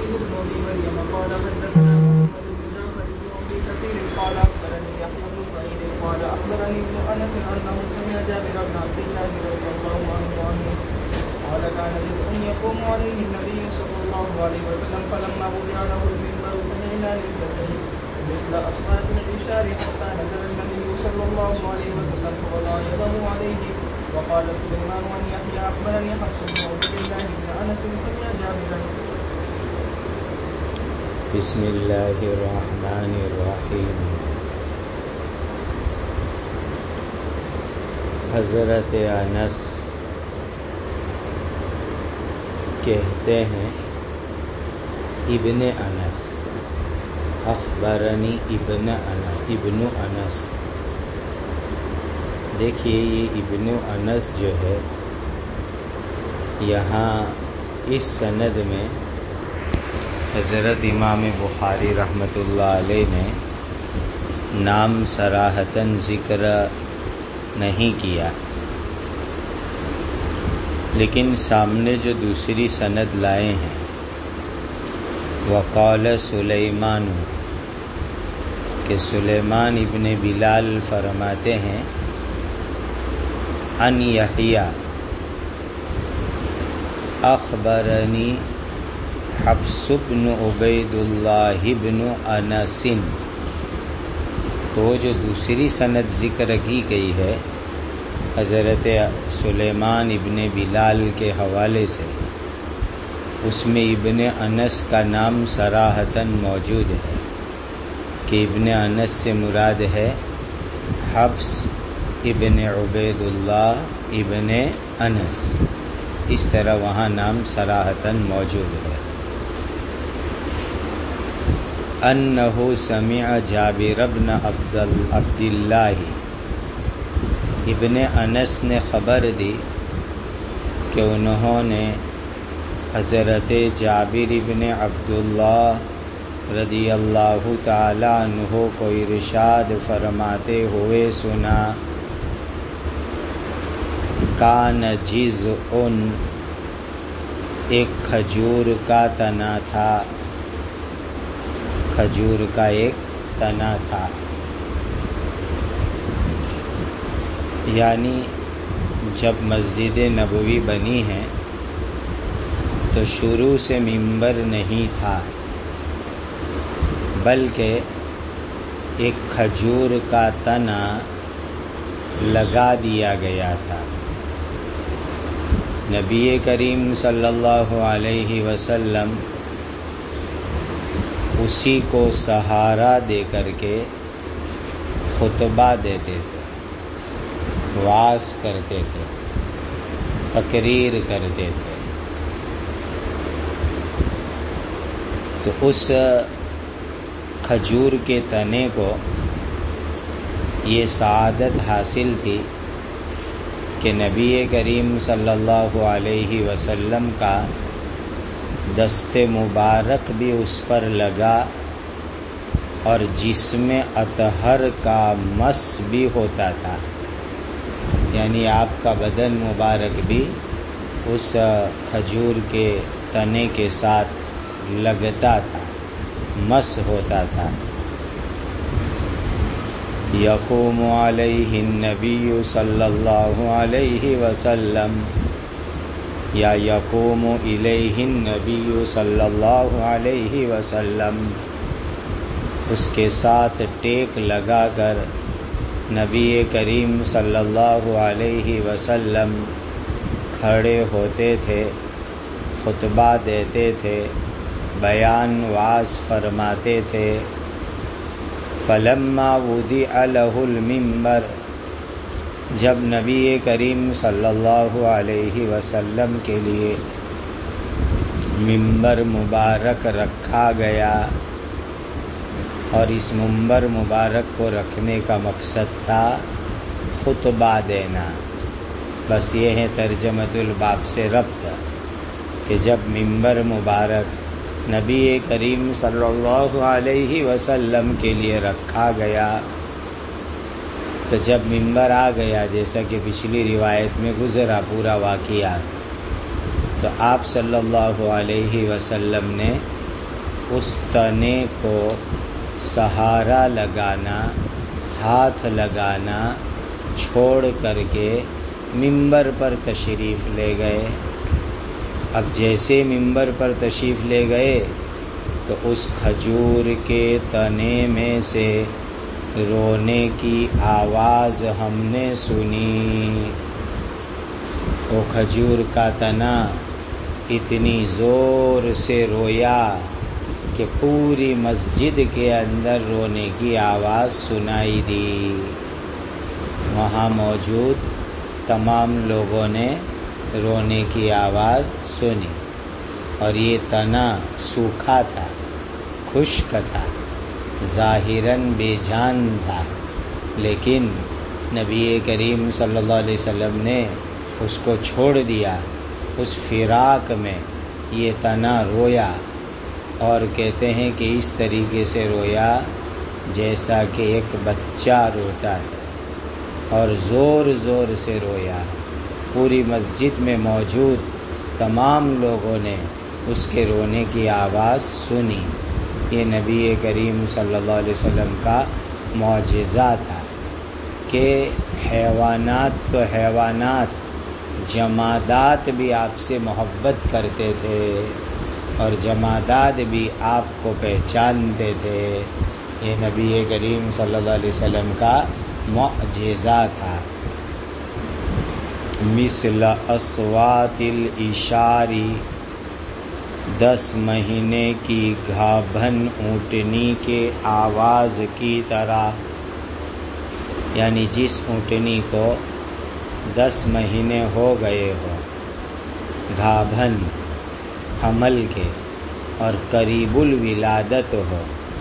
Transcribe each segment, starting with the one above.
إسماعيل بن أبي مريم قال حدثنا محمد بن جعفر بن أبي كثير قال أخبرني يحيى بن سعيد قال أخبرني ابن أنس أنه سمع جابر بن عبد الله رضي الله عنه قال كان جزء يقوم عليه النبي صلى الله عليه وسلم فلما وضع له المنبر سمعنا نسبته مثل أصوات العشار حتى نزل النبي صلى الله عليه وسلم فوضع يده عليه وقال سليمان عن يحيى أخبرني حفص بن عبد الله بن أنس سمع جابرا. بسم اللہ الرحمن الرحیم. حضرت انس کہتے ہیں ابن انس اخبرنی ابن انس. دیکھیے یہ ابن انس جو ہے یہاں اس سند میں حضرت امام بخاری رحمۃ اللہ علیہ نے نام صراحتاً ذکر نہیں کیا، لیکن سامنے جو دوسری سند لائے ہیں وقال سلیمان، کہ سلیمان ابن بلال فرماتے ہیں ان یحییٰ اخبرنی حفص بن عبید اللہ بن انس. تو جو دوسری سند ذکر کی گئی ہے حضرت سلیمان ابن بلال کے حوالے سے، اس میں ابن انس کا نام صراحتاً موجود ہے کہ ابن انس سے مراد ہے حفص ابن عبید اللہ ابن انس. اس طرح وہاں نام صراحتاً موجود ہے. انہ سمع جابر بن عبداللہ، ابن انس نے خبر دی کہ انہوں نے حضرت جابر بن عبداللہ رضی اللہ تعالی عنہ کو ارشاد فرماتے ہوئے سنا کان جزء، ایک کھجور کا تنا تھا، کھجور کا ایک تنا تھا. یعنی جب مسجد نبوی بنی ہے تو شروع سے ممبر نہیں تھا، بلکہ ایک کھجور کا تنا لگا دیا گیا تھا. نبی کریم صلی اللہ علیہ وسلم اسی کو سہارا دے کر کے خطبہ دیتے تھے، وعظ کرتے تھے، تقریر کرتے تھے. تو اس کھجور کے تنے کو یہ سعادت حاصل تھی کہ نبی کریم صلی اللہ علیہ وسلم کا دست مبارک بھی اس پر لگا اور جسم اطہر کا مس بھی ہوتا تھا، یعنی آپ کا بدن مبارک بھی اس کھجور کے تنے کے ساتھ لگتا تھا، مس ہوتا تھا. یقوم علیہ النبی صلی اللہ علیہ وسلم، یا یقوم الیہ النبی صلی اللہ علیہ وسلم، اس کے ساتھ ٹیک لگا کر نبی کریم صلی اللہ علیہ وسلم کھڑے ہوتے تھے، خطبہ دیتے تھے، بیان واعظ فرماتے تھے. فلما وضع له المنبر، جب نبی کریم صلی اللہ علیہ وسلم کے لیے منبر مبارک رکھا گیا، اور اس منبر مبارک کو رکھنے کا مقصد تھا خطبہ دینا. بس یہ ہے ترجمۃ الباب سے ربط کہ جب منبر مبارک نبی کریم صلی اللہ علیہ وسلم کے لیے رکھا گیا، تو جب منبر آ گیا، جیسا کہ پچھلی روایت میں گزرا پورا واقعہ، تو آپ صلی اللہ علیہ وسلم نے اس تنے کو سہارا لگانا، ہاتھ لگانا چھوڑ کر کے منبر پر تشریف لے گئے۔ اب جیسے منبر پر تشریف لے گئے تو اس کھجور کے تنے میں سے رونے کی آواز ہم نے سنی۔ وہ کھجور کا تنا اتنی زور سے رویا کہ پوری مسجد کے اندر رونے کی آواز سنائی دی۔ وہاں موجود تمام لوگوں نے رونے کی آواز سنی، اور یہ تنا سوکھا تھا، خشک تھا، ظاہراً بے جان تھا، لیکن نبی کریم صلی اللہ علیہ وسلم نے اس کو چھوڑ دیا۔ اس فراق میں یہ تنا رویا، اور کہتے ہیں کہ اس طریقے سے رویا جیسا کہ ایک بچہ روتا ہے، اور زور زور سے رویا۔ پوری مسجد میں موجود تمام لوگوں نے اس کے رونے کی آواز سنی۔ یہ نبی کریم صلی اللہ علیہ وسلم کا معجزہ تھا کہ حیوانات تو حیوانات، جمادات بھی آپ سے محبت کرتے تھے، اور جمادات بھی آپ کو پہچانتے تھے۔ یہ نبی کریم صلی اللہ علیہ وسلم کا معجزہ تھا۔ مثل اصوات الاشاری، 10 مہینے کی گھابن اونٹنی کے آواز کی طرح، یعنی جس اونٹنی کو 10 مہینے ہو گئے ہو، گھابن حمل کے، اور قریب الولادت ہو،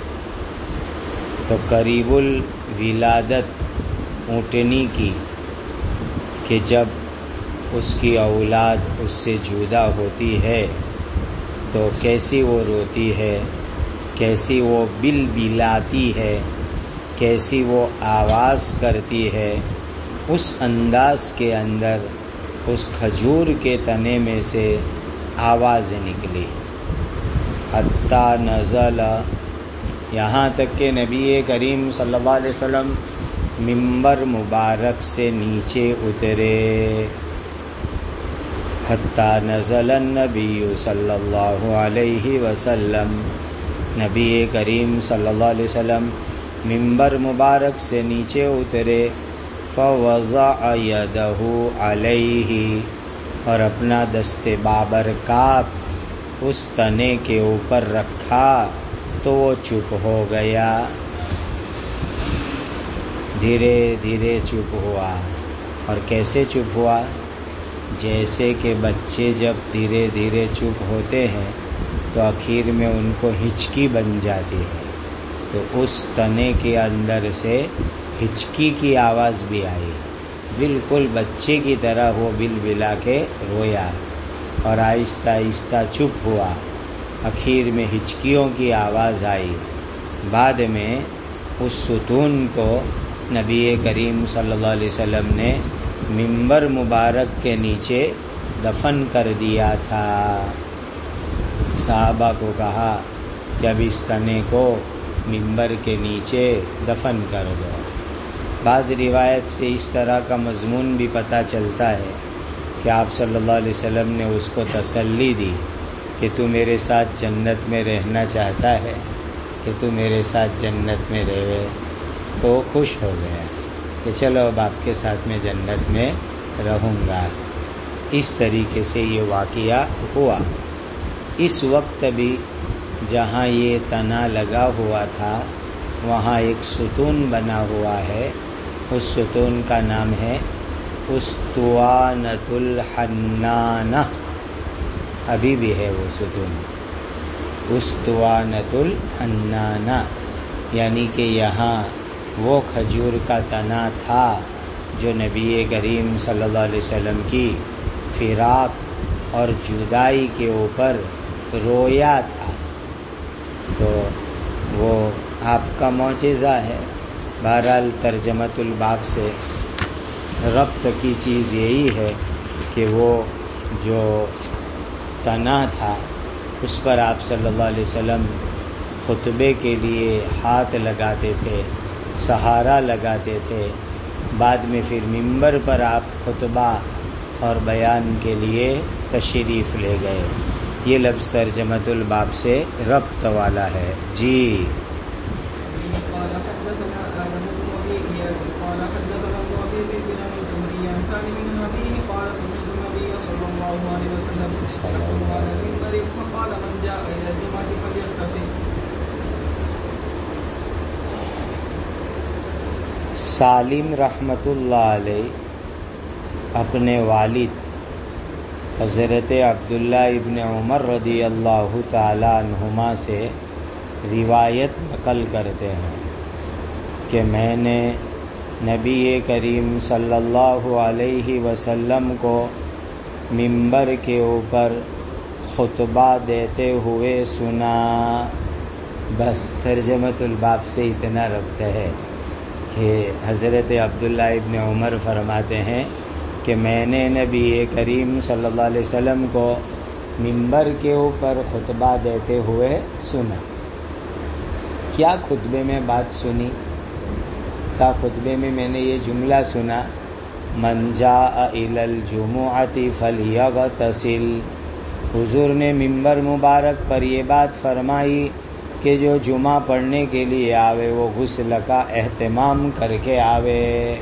تو قریب الولادت اونٹنی کی کہ جب اس کی اولاد اس سے جدا ہوتی ہے تو کیسی وہ روتی ہے، کیسی وہ بلبلاتی ہے، کیسی وہ آواز کرتی ہے، اس انداز کے اندر اس کھجور کے تنے میں سے آواز نکلی۔ حتی نزل، یہاں تک کہ نبی کریم صلی اللہ علیہ وسلم منبر مبارک سے نیچے اترے۔ حتی نزل النبی صلی اللہ علیہ وسلم، نبی کریم صلی اللہ علیہ وسلم منبر مبارک سے نیچے اترے۔ فوضع یدہ علیہ، اور اپنا دست بابرکات اس تنے کے اوپر رکھا تو وہ چپ ہو گیا، دھیرے دھیرے چپ ہوا۔ اور کیسے چپ ہوا؟ جیسے کہ بچے جب دھیرے دھیرے چپ ہوتے ہیں تو آخر میں ان کو ہچکی بن جاتی ہے، تو اس تنے کے اندر سے ہچکی کی آواز بھی آئی، بالکل بچے کی طرح وہ بلبلا کے رویا، اور آہستہ آہستہ چپ ہوا۔ آخر میں ہچکیوں کی آواز آئی۔ بعد میں اس ستون کو نبی کریم صلی اللہ علیہ وسلم نے منبر مبارک کے نیچے دفن کر دیا تھا۔ صحابہ کو کہا کہ اب اس تنے کو منبر کے نیچے دفن کر دو۔ بعض روایت سے اس طرح کا مضمون بھی پتہ چلتا ہے کہ آپ صلی اللہ علیہ وسلم نے اس کو تسلی دی کہ تو میرے ساتھ جنت میں رہنا چاہتا ہے، کہ تو میرے ساتھ جنت میں رہے، تو خوش ہو گیا کہ چلو اب آپ کے ساتھ میں جنت میں رہوں گا۔ اس طریقے سے یہ واقعہ ہوا۔ اس وقت بھی جہاں یہ تنا لگا ہوا تھا وہاں ایک ستون بنا ہوا ہے، اس ستون کا نام ہے اسطوانۃ الحنانہ، ابھی بھی ہے وہ ستون، اسطوانۃ الحنانہ، یعنی کہ یہاں وہ کھجور کا تنا تھا جو نبی کریم صلی اللہ علیہ وسلم کی فراق اور جدائی کے اوپر رویا تھا، تو وہ آپ کا معجزہ ہے۔ بہرحال ترجمۃ الباب سے ربط کی چیز یہی ہے کہ وہ جو تنا تھا اس پر آپ صلی اللہ علیہ وسلم خطبے کے لیے ہاتھ لگاتے تھے، سہارا لگاتے تھے، بعد میں پھر ممبر پر آپ خطبہ اور بیان کے لیے تشریف لے گئے۔ یہ لفظ ترجمۃ الباب سے ربط والا ہے۔ جی قال حدثنا آدم بن أبي إياس قال حدثنا ابن أبي ذئب عن الزهري عن سالم بن أبيه قال سمعت النبي صلى الله عليه وسلم يخطب على المنبر فقال من جاء إلى الجمعة فليغتسل۔ سالم رحمۃ اللہ علیہ اپنے والد حضرت عبداللہ ابن عمر رضی اللہ تعالی عنہما سے روایت نقل کرتے ہیں کہ میں نے نبی کریم صلی اللہ علیہ وسلم کو ممبر کے اوپر خطبہ دیتے ہوئے سنا۔ بس ترجمۃ الباب سے اتنا ربط ہے کہ حضرت عبداللہ ابن عمر فرماتے ہیں کہ میں نے نبی کریم صلی اللہ علیہ وسلم کو ممبر کے اوپر خطبہ دیتے ہوئے سنا۔ کیا خطبے میں بات سنی؟ خطبے میں میں نے یہ جملہ سنا، من جاء الی الجمعۃ فلیغتسل۔ حضور نے ممبر مبارک پر یہ بات فرمائی کہ جو جمعہ پڑھنے کے لیے آوے وہ غسل کا اہتمام کر کے آوے۔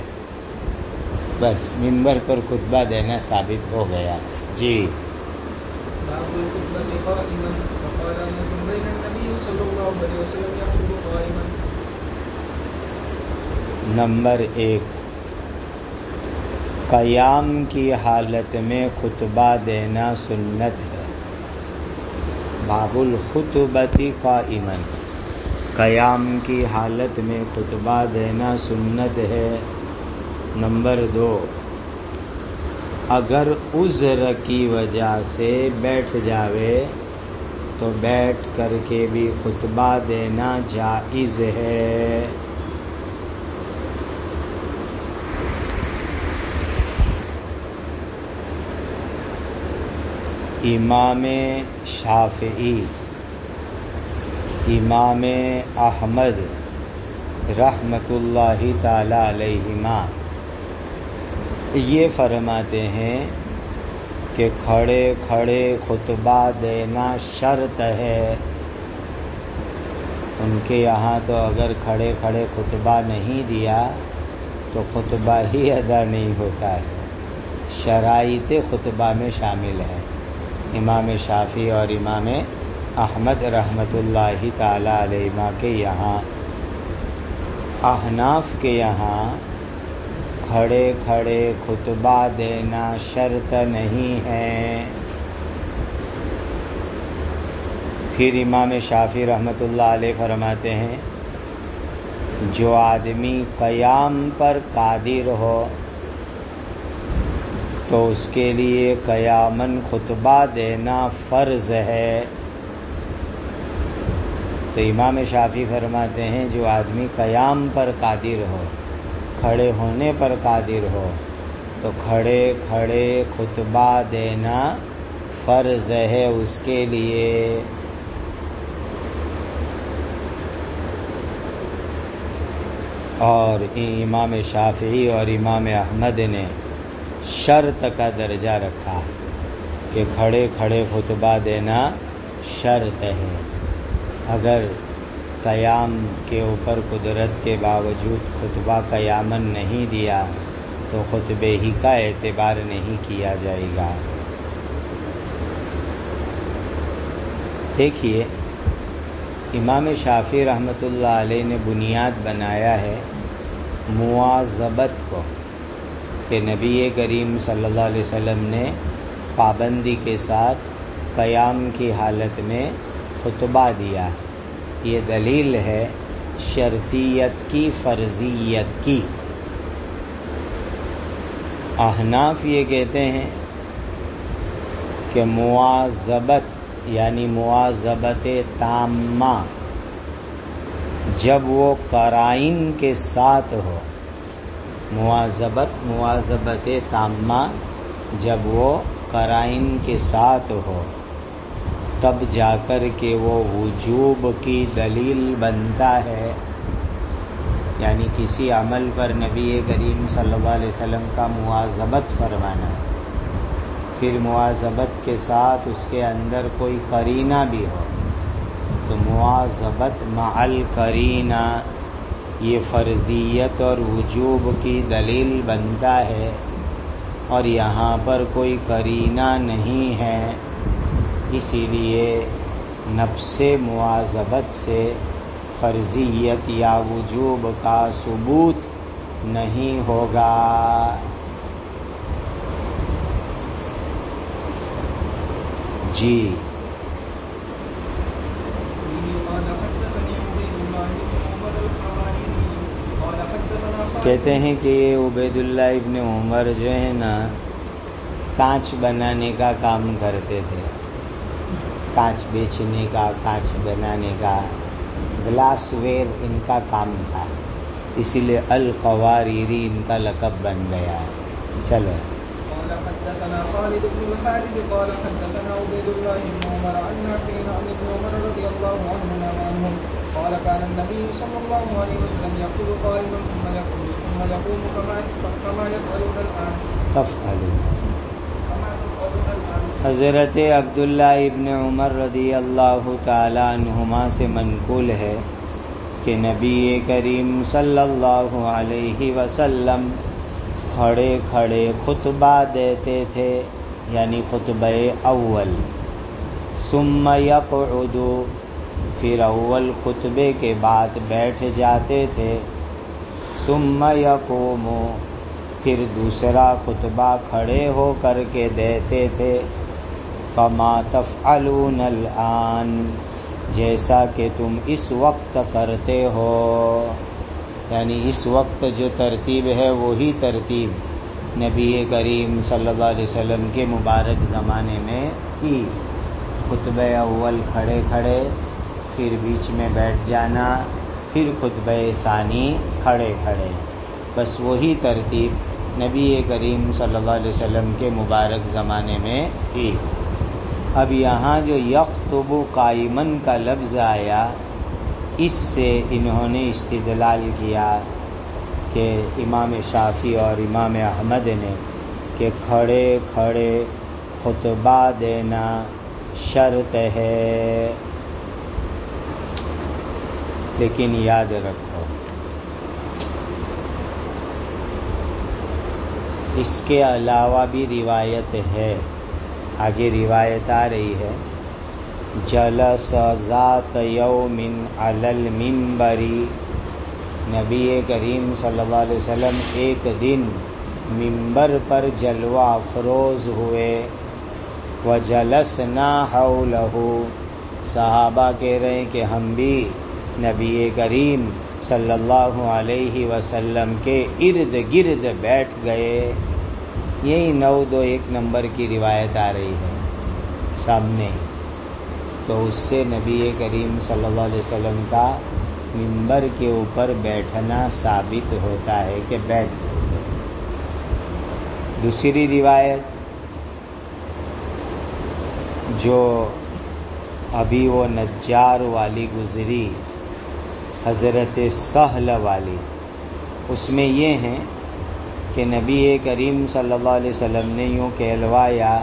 بس ممبر پر خطبہ دینا ثابت ہو گیا۔ جی باب الخطبة قائما فقال انس بين النبي صلى الله عليه وسلم يخطب قائما۔ نمبر 1، قیام کی حالت میں خطبہ دینا سنت ہے۔ باب الخطبۃ قائما، قیام کی حالت میں خطبہ دینا سنت ہے۔ نمبر 2، اگر عذر کی وجہ سے بیٹھ جاوے تو بیٹھ کر کے بھی خطبہ دینا جائز ہے۔ امام شافعی، امام احمد رحمۃ اللہ تعالی علیہما یہ فرماتے ہیں کہ کھڑے کھڑے خطبہ دینا شرط ہے۔ ان کے یہاں تو اگر کھڑے کھڑے خطبہ نہیں دیا تو خطبہ ہی ادا نہیں ہوتا ہے، شرائط خطبہ میں شامل ہے۔ امام شافعی اور امام احمد رحمۃ اللہ تعالی علیہما کے یہاں، احناف کے یہاں کھڑے کھڑے خطبہ دینا شرط نہیں ہے۔ پھر امام شافعی رحمۃ اللہ علیہ فرماتے ہیں جو آدمی قیام پر قادر ہو تو اس کے لیے قیاماً خطبہ دینا فرض ہے۔ تو امام شافعی فرماتے ہیں جو آدمی قیام پر قادر ہو، کھڑے ہونے پر قادر ہو، تو کھڑے کھڑے خطبہ دینا فرض ہے اس کے لیے۔ اور امام شافعی اور امام احمد نے شرط کا درجہ رکھا ہے کہ کھڑے کھڑے خطبہ دینا شرط ہے۔ اگر قیام کے اوپر قدرت کے باوجود خطبہ قیاماً نہیں دیا تو خطبے ہی کا اعتبار نہیں کیا جائے گا۔ دیکھیے امام شافعی رحمۃ اللہ علیہ نے بنیاد بنایا ہے مواظبت کو، کہ نبی کریم صلی اللہ علیہ وسلم نے پابندی کے ساتھ قیام کی حالت میں خطبہ دیا۔ یہ دلیل ہے شرطیت کی، فرضیت کی۔ احناف یہ کہتے ہیں کہ مواظبت یعنی مواظبت تامہ جب وہ قرائن کے ساتھ ہو، مواظبت تامہ جب وہ قرائن کے ساتھ ہو، تب جا کر کے وہ وجوب کی دلیل بنتا ہے. یعنی کسی عمل پر نبی کریم صلی اللہ علیہ وسلم کا مواظبت فرمانا، پھر مواظبت کے ساتھ اس کے اندر کوئی قرینہ بھی ہو تو مواظبت مع القرینہ یہ فرضیت اور وجوب کی دلیل بنتا ہے. اور یہاں پر کوئی قرینہ نہیں ہے، اسی لیے نفس مواظبت سے فرضیت یا وجوب کا ثبوت نہیں ہوگا. جی کہتے ہیں کہ یہ عبید اللہ ابن عمر جو ہے نا کانچ بنانے کا کام کرتے تھے، کانچ بیچنے کا، کانچ بنانے کا، گلاس ویئر ان کا کام تھا، اسی لیے القواریری ان کا لقب بن گیا ہے. چلو قال حدثنا خالد بن الحارث قال حدثنا عبيد الله بن عمر عن نافع عن ابن عمر رضي الله عنهما عنهم قال كان النبي صلى الله عليه وسلم يقول قائما ثم يقوم كما يفعلون الآن حضرت عبداللہ ابن عمر رضی اللہ تعالی عنہما سے منقول ہے کہ نبی کریم صلی اللہ علیہ وسلم کھڑے کھڑے خطبہ دیتے تھے، یعنی خطبہ اول. ثم یقعد، پھر اول خطبے کے بعد بیٹھ جاتے تھے. ثم یقوم، پھر دوسرا خطبہ کھڑے ہو کر کے دیتے تھے. کما تفعلون الآن، جیسا کہ تم اس وقت کرتے ہو. یعنی اس وقت جو ترتیب ہے وہی ترتیب نبی کریم صلی اللہ علیہ وسلم کے مبارک زمانے میں تھی. خطبہ اول کھڑے کھڑے، پھر بیچ میں بیٹھ جانا، پھر خطبہ ثانی کھڑے کھڑے، بس وہی ترتیب نبی کریم صلی اللہ علیہ وسلم کے مبارک زمانے میں تھی. اب یہاں جو یخطب قائمن کا لفظ آیا، اس سے انہوں نے استدلال کیا کہ امام شافعی اور امام احمد نے کہ کھڑے کھڑے خطبہ دینا شرط ہے. لیکن یاد رکھو اس کے علاوہ بھی روایت ہے، آگے روایت آ رہی ہے. جلس ذات یوم علی المنبر، نبی کریم صلی اللہ علیہ وسلم ایک دن منبر پر جلوہ افروز ہوئے. وجلسنا حولہ، صحابہ کہہ رہے ہیں کہ ہم بھی نبی کریم صلی اللہ علیہ وسلم کے ارد گرد بیٹھ گئے. یہی 921 نمبر کی روایت آ رہی ہے سامنے. تو اس سے نبی کریم صلی اللہ علیہ وسلم کا منبر کے اوپر بیٹھنا ثابت ہوتا ہے کہ بیٹھ. دوسری روایت جو ابھی وہ نجار والی گزری، حضرت سہل والی، اس میں یہ ہے کہ نبی کریم صلی اللہ علیہ وسلم نے یوں کہلوایا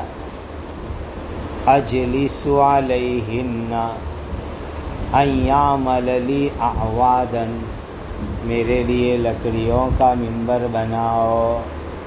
اجلس علیہن ان یعمل لی اعوادا، میرے لیے لکڑیوں کا منبر بناؤ.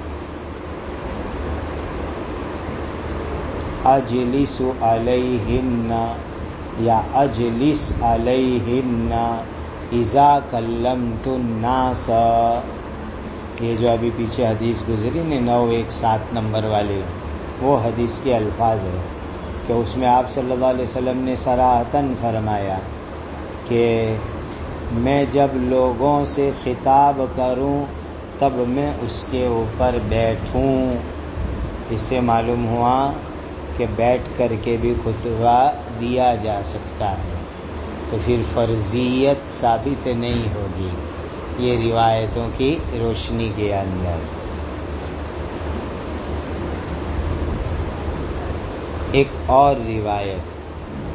اجلس علیہن یا اجلس علیہن اذا کلمت الناس، یہ جو ابھی پیچھے حدیث گزری نے 917 نمبر والے، وہ حدیث کے الفاظ ہے کہ اس میں آپ صلی اللہ علیہ وسلم نے صراحتاً فرمایا کہ میں جب لوگوں سے خطاب کروں تب میں اس کے اوپر بیٹھوں. اس سے معلوم ہوا کہ بیٹھ کر کے بھی خطبہ دیا جا سکتا ہے، تو پھر فرضیت ثابت نہیں ہوگی یہ روایتوں کی روشنی کے اندر. ایک اور روایت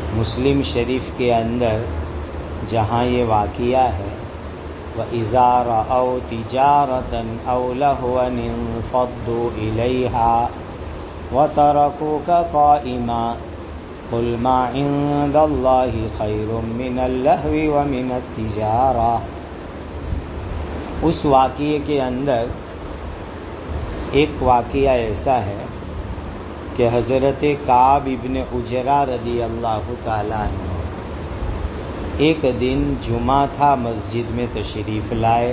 مسلم شریف کے اندر جہاں یہ واقعہ ہے وَإِذَا رَأَوْا تِجَارَةً أَوْ لَهْوًا انفضوا إِلَيْهَا وَتَرَكُوكَ قَائِمًا قُلْ مَا عِندَ اللَّهِ خَيْرٌ مِّنَ اللَّهْوِ وَمِنَ التِّجَارَةِ۔ اس واقعے کے اندر ایک واقعہ ایسا ہے کہ حضرت کعب ابن عجرہ رضی اللہ تعالیٰ عنہ ایک دن جمعہ تھا، مسجد میں تشریف لائے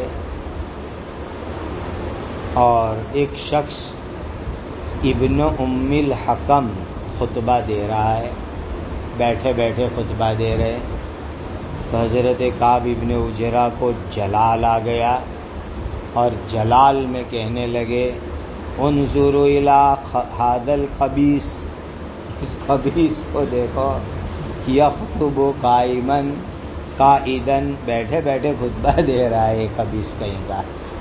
اور ایک شخص ابن ام الحکم خطبہ دے رہا ہے، بیٹھے بیٹھے خطبہ دے رہے، تو حضرت کعب ابن عجرہ کو جلال آ گیا اور جلال میں کہنے لگے انظروا الی ھذا الخبیث، اس خبیث کو دیکھو، یخطب قائما قائدا، بیٹھے بیٹھے خطبہ دے رہا ہے خبیث کہیں کا۔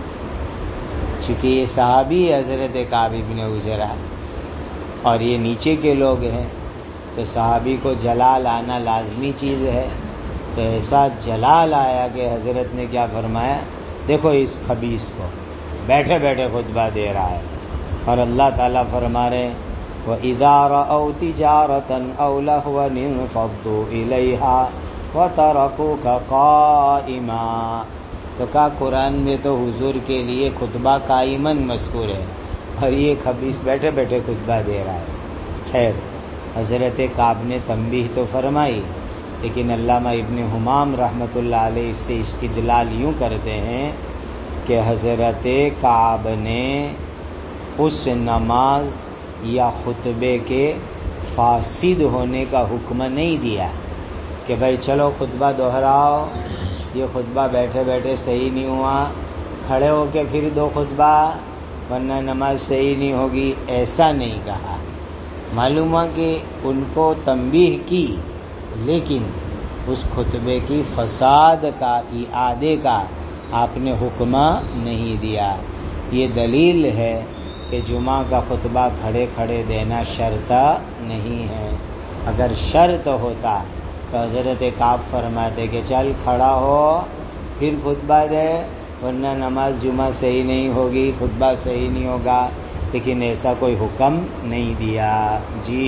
چونکہ یہ صحابی حضرت کعب ابن عجرہ اور یہ نیچے کے لوگ ہیں تو صحابی کو جلال آنا لازمی چیز ہے، تو ایسا جلال آیا کہ حضرت نے کیا فرمایا، دیکھو اس خبیث کو بیٹھے بیٹھے خطبہ دے رہا ہے، اور اللہ تعالیٰ فرما رہے ہیں وَإِذَا رَأَوْا تِجَارَةً أَوْ لَهْوًا انفضوا إِلَيْهَا وَتَرَكُوكَ قَائِمًا۔ تو کہا قرآن میں تو حضور کے لیے خطبہ قائماً مذکور ہے اور یہ خبیث بیٹھے بیٹھے خطبہ دے رہا ہے۔ خیر، حضرت کعب نے تنبیہ تو فرمائی، لیکن علامہ ابن حمام رحمۃ اللہ علیہ اس سے استدلال یوں کرتے ہیں کہ حضرت کعب نے اس نماز یا خطبے کے فاسد ہونے کا حکم نہیں دیا کہ بھائی چلو خطبہ دہراؤ، یہ خطبہ بیٹھے بیٹھے صحیح نہیں ہوا، کھڑے ہو کے پھر دو خطبہ ورنہ نماز صحیح نہیں ہوگی، ایسا نہیں کہا۔ معلوم ہوا کہ ان کو تنبیہ کی، لیکن اس خطبے کی فساد کا اعادے کا آپ نے حکم نہیں دیا۔ یہ دلیل ہے کہ جمعہ کا خطبہ کھڑے کھڑے دینا شرط نہیں ہے۔ اگر شرط ہوتا تو حضرت کعب فرماتے کہ چل کھڑا ہو پھر خطبہ دے، ورنہ نماز جمعہ صحیح نہیں ہوگی، خطبہ صحیح نہیں ہوگا، لیکن ایسا کوئی حکم نہیں دیا۔ جی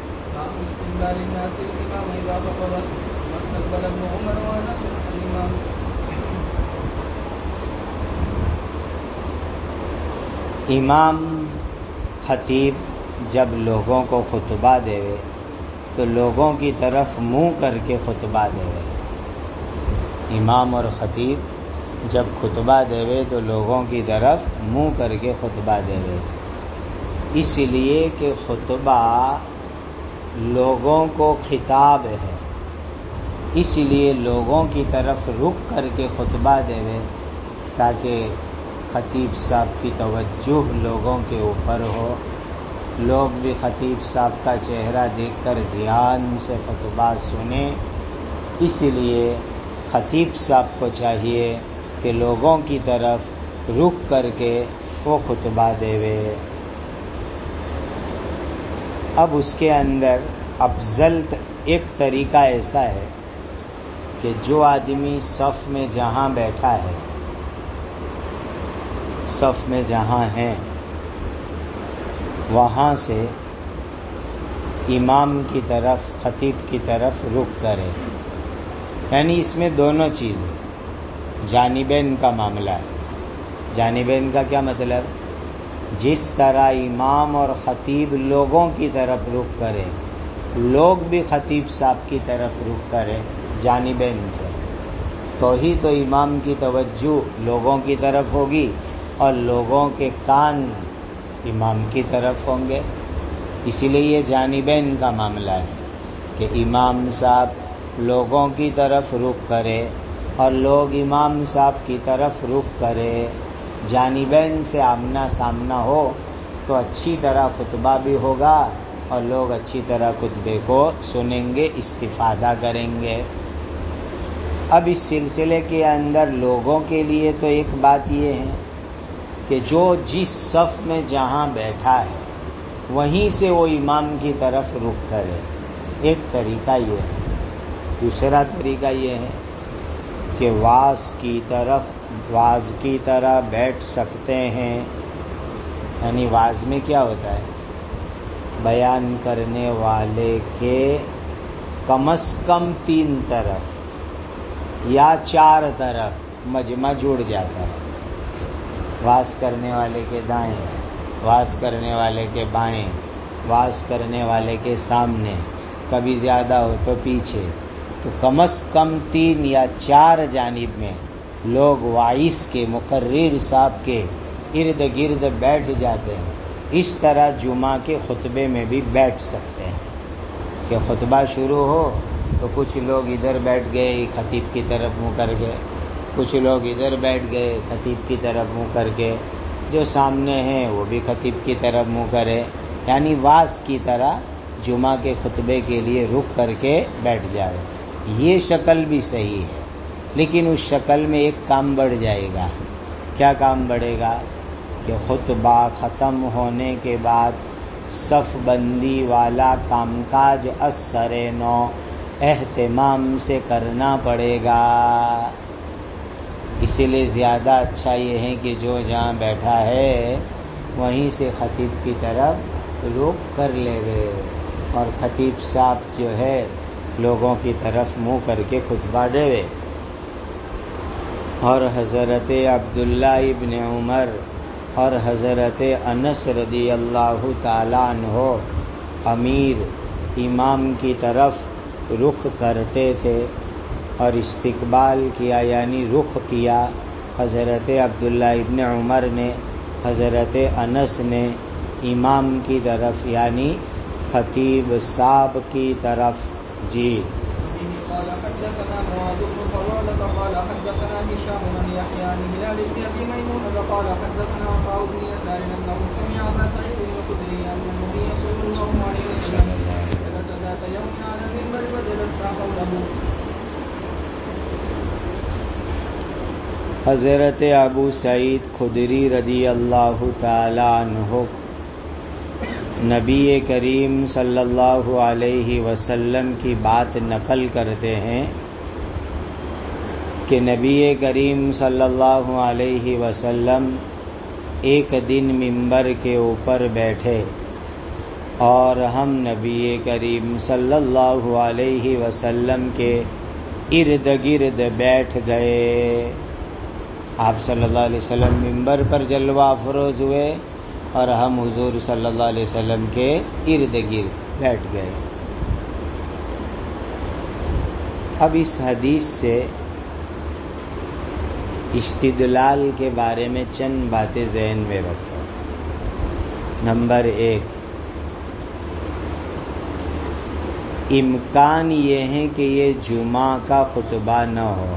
امام خطیب جب لوگوں کو خطبہ دے تو لوگوں کی طرف منہ کر کے خطبہ دے۔ امام اور خطیب جب خطبہ دے تو لوگوں کی طرف منہ کر کے خطبہ دے، اس لیے کہ خطبہ لوگوں کو خطاب ہے، اس لیے لوگوں کی طرف رک کر کے خطبہ دے تاکہ خطیب صاحب کی توجہ لوگوں کے اوپر ہو، لوگ بھی خطیب صاحب کا چہرہ دیکھ کر دھیان سے خطبہ سنیں۔ اس لیے خطیب صاحب کو چاہیے کہ لوگوں کی طرف رک کر کے وہ خطبہ دے۔ اب اس کے اندر افضل ایک طریقہ ایسا ہے کہ جو آدمی صف میں جہاں بیٹھا ہے، صف میں جہاں ہیں، وہاں سے امام کی طرف خطیب کی طرف رخ کرے، یعنی اس میں دونوں چیزیں، جانبین کا معاملہ ہے۔ جانبین کا کیا مطلب؟ جس طرح امام اور خطیب لوگوں کی طرف رخ کرے، لوگ بھی خطیب صاحب کی طرف رخ کرے جانبین سے، تو ہی تو امام کی توجہ لوگوں کی طرف ہوگی اور لوگوں کے کان امام کی طرف ہوں گے۔ اسی لیے یہ جانبین کا معاملہ ہے کہ امام صاحب لوگوں کی طرف رخ کرے اور لوگ امام صاحب کی طرف رخ کرے، جانبین سے آمنا سامنا ہو تو اچھی طرح خطبہ بھی ہوگا اور لوگ اچھی طرح خطبے کو سنیں گے، استفادہ کریں گے۔ اب اس سلسلے کے اندر لوگوں کے لیے تو ایک بات یہ ہے کہ جو جس صف میں جہاں بیٹھا ہے وہیں سے وہ امام کی طرف رخ کرے، ایک طریقہ یہ ہے. دوسرا طریقہ یہ ہے کہ واعظ کی طرح بیٹھ سکتے ہیں. یعنی واعظ میں کیا ہوتا ہے؟ بیان کرنے والے کے کم از کم 3 طرف یا 4 طرف مجمع جڑ جاتا ہے. واعظ کرنے والے کے دائیں، واعظ کرنے والے کے بائیں، واعظ کرنے والے کے سامنے، کبھی زیادہ ہو تو پیچھے. تو کم از کم 3 یا 4 جانب میں لوگ واعظ کے مقرر صاحب کے ارد گرد بیٹھ جاتے ہیں. اس طرح جمعہ کے خطبے میں بھی بیٹھ سکتے ہیں کہ خطبہ شروع ہو تو کچھ لوگ ادھر بیٹھ گئے خطیب کی طرف منہ کر کے، کچھ لوگ ادھر بیٹھ گئے خطیب کی طرف منہ کر کے، جو سامنے ہیں وہ بھی خطیب کی طرف منہ کرے. یعنی واعظ کی طرح جمعہ کے خطبے کے لیے رک کر کے بیٹھ جائے. یہ شکل بھی صحیح ہے، لیکن اس شکل میں ایک کام بڑھ جائے گا. کیا کام بڑھے گا؟ کہ خطبہ ختم ہونے کے بعد صف بندی والا کام کاج از سر نو اہتمام سے کرنا پڑے گا. اسی لیے زیادہ اچھا یہ ہے کہ جو جہاں بیٹھا ہے وہیں سے خطیب کی طرف رخ کر لے گئے اور خطیب صاحب جو ہے لوگوں کی طرف منہ کر کے خطبہ دے. اور حضرت عبداللہ ابن عمر اور حضرت انس رضی اللہ تعالیٰ عنہ امیر امام کی طرف رخ کرتے تھے اور استقبال کیا، یعنی رخ کیا حضرت عبداللہ ابن عمر نے، حضرت انس نے امام کی طرف یعنی خطیب صاحب کی طرف. جی قال حدثنا معاذ بن فضالة قال حدثنا هشام بن يحيى عن هلال بن ابي ميمونة قال حدثنا عطاء بن يسار انه سمع ابا سعيد الخدري ان النبي صلى الله عليه وسلم جلس ذات يوم على المنبر وجلسنا حوله. حضرت ابو سعید خدری رضی اللہ تعالی عنہ نبی کریم صلی اللہ علیہ وسلم کی بات نقل کرتے ہیں کہ نبی کریم صلی اللہ علیہ وسلم ایک دن منبر کے اوپر بیٹھے اور ہم نبی کریم صلی اللہ علیہ وسلم کے ارد گرد بیٹھ گئے. آپ صلی اللہ علیہ وسلم منبر پر جلوہ افروز ہوئے اور ہم حضور صلی اللہ علیہ وسلم کے ارد گرد بیٹھ گئے. اب اس حدیث سے استدلال کے بارے میں چند باتیں ذہن میں رکھو. نمبر 1، امکان یہ ہے کہ یہ جمعہ کا خطبہ نہ ہو.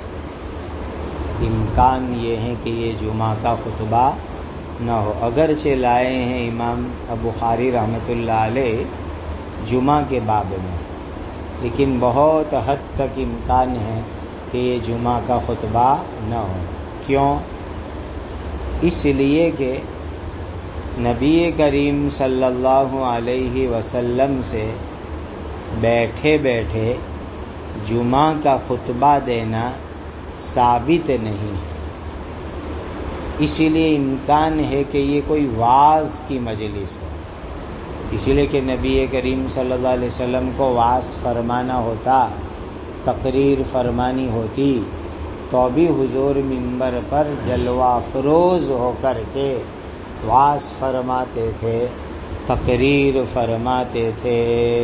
امکان یہ ہے کہ یہ جمعہ کا خطبہ نہ ہو. اگرچہ لائے ہیں امام بخاری رحمۃ اللہ علیہ جمعہ کے باب میں، لیکن بہت حد تک امکان ہے کہ یہ جمعہ کا خطبہ نہ ہو. کیوں؟ اس لیے کہ نبی کریم صلی اللہ علیہ وسلم سے بیٹھے بیٹھے جمعہ کا خطبہ دینا ثابت نہیں ہے. اسی لیے امکان ہے کہ یہ کوئی واعظ کی مجلس ہے. اسی لیے کہ نبی کریم صلی اللہ علیہ وسلم کو واعظ فرمانا ہوتا، تقریر فرمانی ہوتی، تو بھی حضور منبر پر جلوہ افروز ہو کر کے واعظ فرماتے تھے، تقریر فرماتے تھے.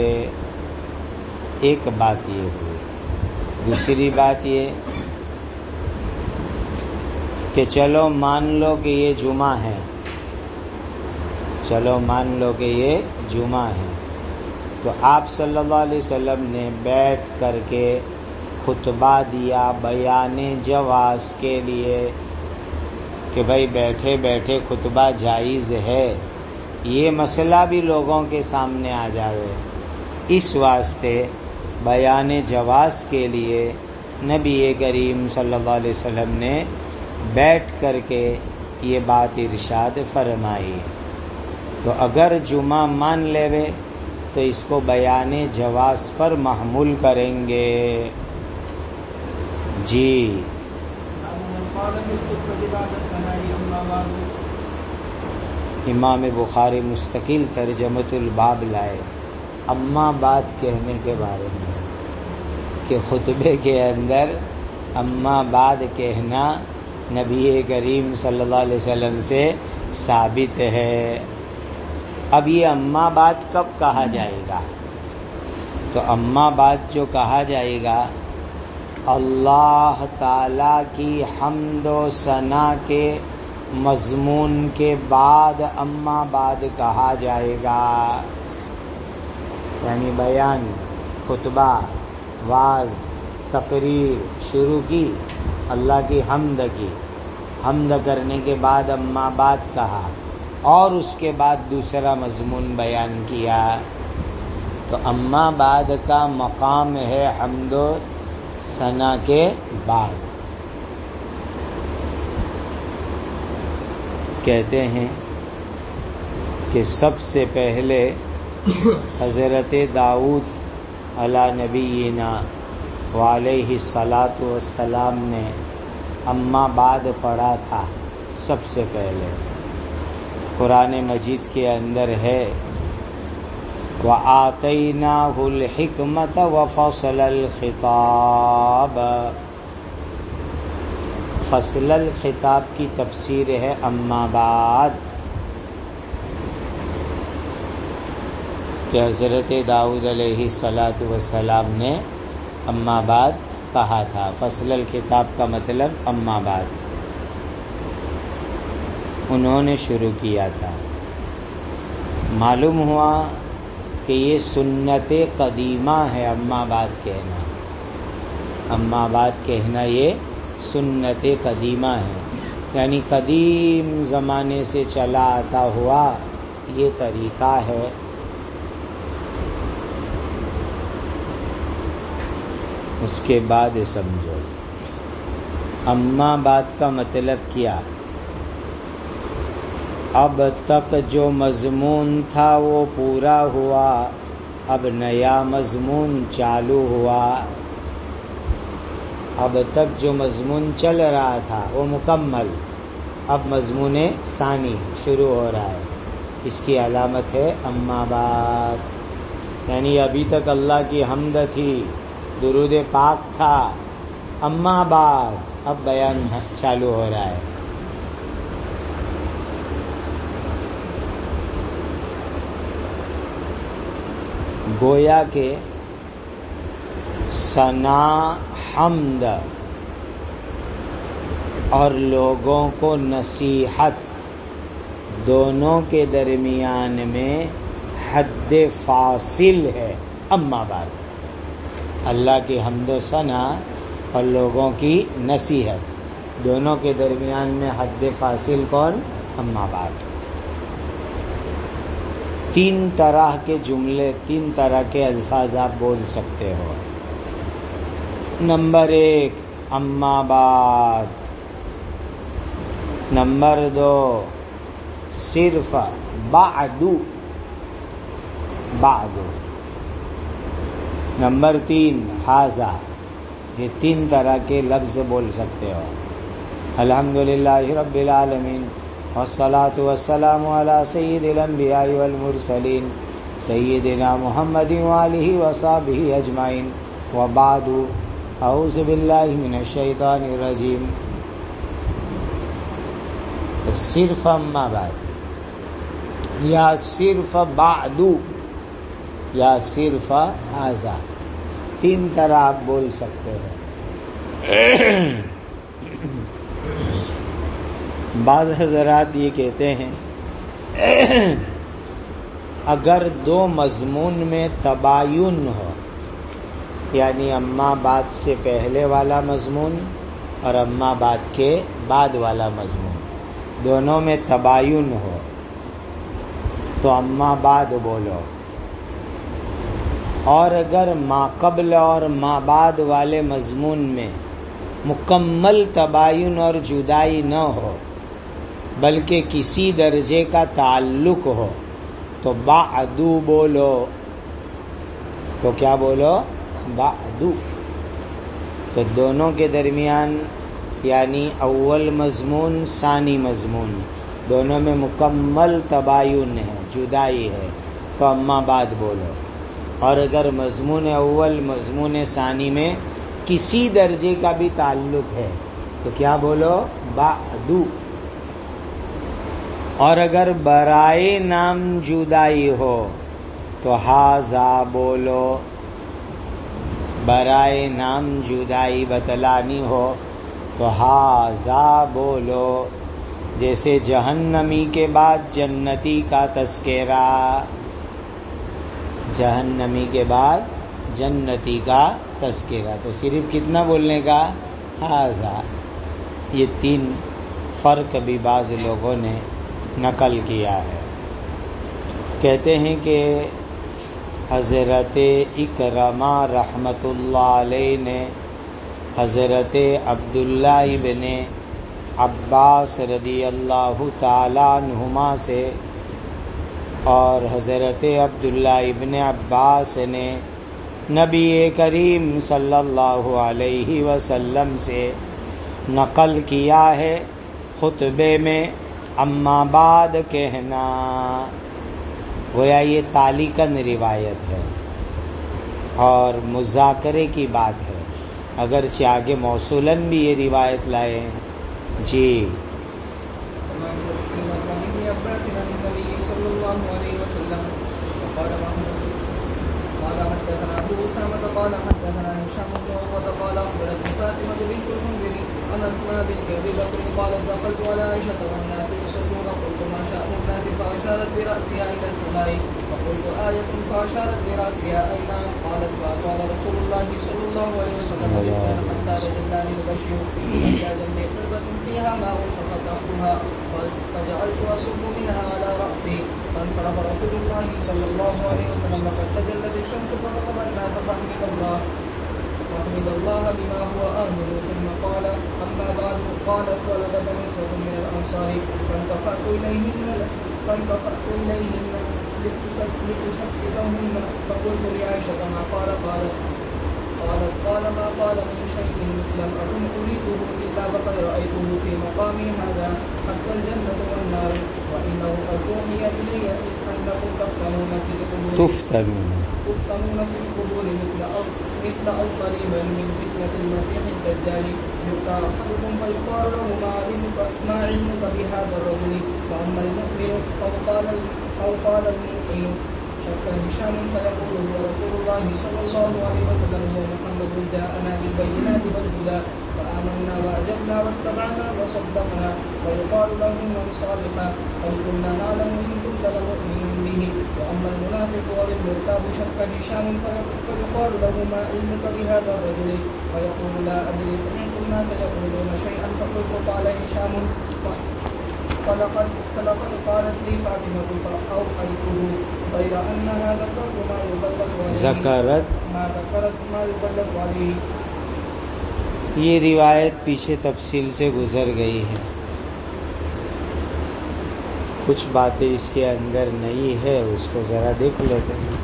ایک بات یہ ہوئی. دوسری بات یہ کہ چلو مان لو کہ یہ جمعہ ہے، چلو مان لو کہ یہ جمعہ ہے، تو آپ صلی اللہ علیہ وسلم نے بیٹھ کر کے خطبہ دیا بیان جواز کے لیے کہ بھائی بیٹھے بیٹھے خطبہ جائز ہے. یہ مسئلہ بھی لوگوں کے سامنے آ جاوے، اس واسطے بیان جواز کے لیے نبی کریم صلی اللہ علیہ وسلم نے بیٹھ کر کے یہ بات ارشاد فرمائی. تو اگر جمعہ مان لیوے تو اس کو بیان جواز پر محمول کریں گے. جی امام بخاری مستقل ترجمۃ الباب لائے اما بعد کہنے کے بارے میں کہ خطبے کے اندر اما بعد کہنا نبی کریم صلی اللہ علیہ وسلم سے ثابت ہے. اب یہ اما بعد کب کہا جائے گا؟ تو اما بعد جو کہا جائے گا اللہ تعالی کی حمد و ثنا کے مضمون کے بعد اما بعد کہا جائے گا. یعنی بیان، خطبہ، واعظ، تقریر شروع کی، اللہ کی حمد کرنے کے بعد اما بعد کہا اور اس کے بعد دوسرا مضمون بیان کیا. تو اما بعد کا مقام ہے حمد و ثنا کے بعد. کہتے ہیں کہ سب سے پہلے حضرت داؤد علی نبینا وعلیہ الصلاۃ والسلام نے اما بعد پڑھا تھا سب سے پہلے. قرآن مجید کے اندر ہے وَآتَيْنَاهُ الْحِكْمَةَ وَفَصْلَ الْخِطَابَ. فصل الخطاب کی تفسیر ہے اما بعد، کہ حضرت داؤد علیہ الصلاۃ والسلام نے اما بعد کہا تھا. فصل الخطاب کا مطلب اما بعد انہوں نے شروع کیا تھا. معلوم ہوا کہ یہ سنت قدیمہ ہے اما بعد کہنا. اما بعد کہنا یہ سنت قدیمہ ہے، یعنی قدیم زمانے سے چلا آتا ہوا یہ طریقہ ہے. اس کے بعد سمجھو اما بعد کا مطلب کیا. اب تک جو مضمون تھا وہ پورا ہوا، اب نیا مضمون چالو ہوا. اب تک جو مضمون چل رہا تھا وہ مکمل، اب مضمون ثانی شروع ہو رہا ہے. اس کی علامت ہے اما بعد. یعنی ابھی تک اللہ کی حمد تھی، درود پاک تھا، اما بعد اب بیان چالو ہو رہا ہے. گویا کہ ثنا، حمد اور لوگوں کو نصیحت دونوں کے درمیان میں حد فاصل ہے اما بعد. اللہ کی حمد و ثنا اور لوگوں کی نصیحت دونوں کے درمیان میں حد فاصل کون؟ اما بعد. تین طرح کے جملے، تین طرح کے الفاظ آپ بول سکتے ہو. نمبر 1 اما بعد، نمبر 2 صرف بعد، نمبر 3 ھذا. یہ تین طرح کے لفظ بول سکتے ہو. الحمدللہ رب العالمین والصلاة والسلام علی سید الانبیاء والمرسلین سیدنا محمد وآلہ وصحبہ اجمعین وبعد. اعوذ باللہ من الشیطان الرجیم. تو صرف اما بعد یا صرف بعد یا صرف ھذا، تین طرح آپ بول سکتے ہیں. بعض حضرات یہ کہتے ہیں اگر دو مضمون میں تباین ہو، یعنی اما بعد سے پہلے والا مضمون اور اما بعد کے بعد والا مضمون دونوں میں تباین ہو تو اما بعد بولو. اور اگر ما قبل اور ما بعد والے مضمون میں مکمل تباین اور جدائی نہ ہو بلکہ کسی درجے کا تعلق ہو تو بعدو بولو. تو کیا بولو؟ بعد. تو دونوں کے درمیان یعنی اول مضمون ثانی مضمون دونوں میں مکمل تباین ہے، جدائی ہے، تو اما بعد بولو. اور اگر مضمون اول مضمون ثانی میں کسی درجے کا بھی تعلق ہے تو کیا بولو؟ بعد. اور اگر برائے نام جدائی ہو تو ہاذا بولو. برائے نام جدائی بتلانی ہو تو ہاذا بولو. جیسے جہنمی کے بعد جنتی کا تذکرہ، جہنمی کے بعد جنتی کا تذکرہ، تو صرف کتنا بولنے کا؟ ہاذا. یہ تین فرق بھی بعض لوگوں نے نقل کیا ہے. کہتے ہیں کہ حضرت اکرمہ رحمت اللہ علیہ نے حضرت عبداللہ ابن عباس رضی اللہ تعالیٰ عنہما سے اور حضرت عبداللہ ابن عباس نے نبی کریم صلی اللہ علیہ وسلم سے نقل کیا ہے خطبے میں اما بعد کہنا. گویا یہ تعلیقاً روایت ہے اور مذاکرے کی بات ہے، اگرچہ آگے موصولاً بھی یہ روایت لائے ہیں. جی قال حدثنا ابو اسامه قال حدثنا هشام بن عروه قال اخبرتني فاطمه بنت المنذر ان اسماء بنت ابي بكر قالت دخلت على عائشه والناس يصلون قلت ما شان الناس فاشارت براسها الى السماء فقلت ايه فاشارت براسها اين قالت فاطال رسول الله صلى الله عليه وسلم حتى رجلان البشير الى جنب قربه فيها ماء ففتحتها فجعلت اصب منها على راسي فانصرف رسول الله صلى الله عليه وسلم وقد تجلت الشمس فخطب الناس فحمد الله بما هو أهله ثم قال أما بعد قالت ولدت نسوة من الأنصار فانتفعت إليهن لأشككهن فقلت لعائشة ما قال قال ما قال من شيء لم أكن أريده إلا وقد رأيته في مقامي هذا حتى الجنة والنار وإنه قد أوحي إلي أنكم تفتنون في القبور مثل أو قريبا من فتنة المسيح الدجال يؤتى أحدكم فيقال له ما علمك بهذا الرجل فأما المؤمن أو قال المؤمن شك هشام فيقول هو رسول الله صلى الله عليه وسلم ومحمد جاءنا بالبينات والهدى فآمنا وأجبنا واتبعنا وصدقنا ويقال له من صالحا قد كنا نعلم إن كنت لمؤمن به وأما المنافق أو المرتاب شك هشام فيقال له ما علمك بهذا الرجل ويقول لا أدري سمعت الناس يقولون شيئا فقلت قال هشام فلقد قالت لي فاطمة فأوحيته غير أنها ذكرت ما يبلغ عليه. یہ روایت پیچھے تفصیل سے گزر گئی ہے، کچھ باتیں اس کے اندر نئی ہے، اس کو ذرا دیکھ لیتے ہیں.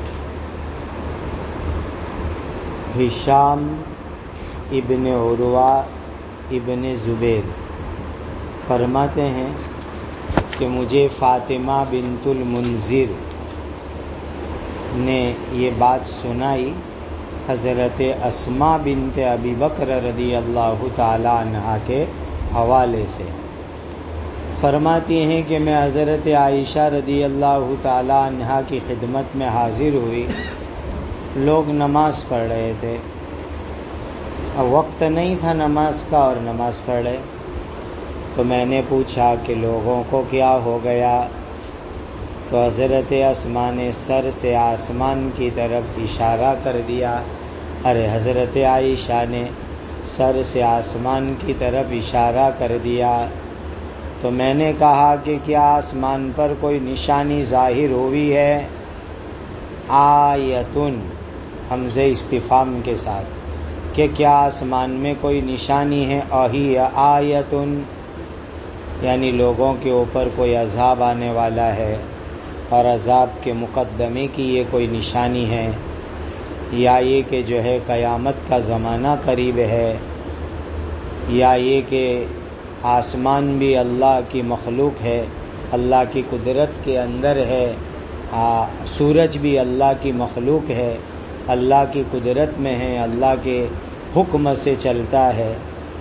ہشام ابن عروہ ابن زبیر فرماتے ہیں کہ مجھے فاطمہ بنت المنذر نے یہ بات سنائی حضرت اسماء بنت ابی بکر رضی اللہ تعالی عنہا کے حوالے سے. فرماتی ہیں کہ میں حضرت عائشہ رضی اللہ تعالی عنہا کی خدمت میں حاضر ہوئی. لوگ نماز پڑھ رہے تھے، اب وقت نہیں تھا نماز کا اور نماز پڑھ رہے. تو میں نے پوچھا کہ لوگوں کو کیا ہو گیا؟ تو حضرت اسماء نے سر سے آسمان کی طرف اشارہ کر دیا. حضرت عائشہ نے سر سے آسمان کی طرف اشارہ کر دیا. تو میں نے کہا کہ کیا آسمان پر کوئی نشانی ظاہر ہوئی ہے؟ آیتن حمزہ استفہام کے ساتھ، کہ کیا آسمان میں کوئی نشانی ہے؟ اہی آیتن یعنی لوگوں کے اوپر کوئی عذاب آنے والا ہے اور عذاب کے مقدمے کی یہ کوئی نشانی ہے. یا یہ کہ جو ہے قیامت کا زمانہ قریب ہے، یا یہ کہ آسمان بھی اللہ کی مخلوق ہے، اللہ کی قدرت کے اندر ہے، سورج بھی اللہ کی مخلوق ہے، اللہ کی قدرت میں ہے، اللہ کے حکم سے چلتا ہے۔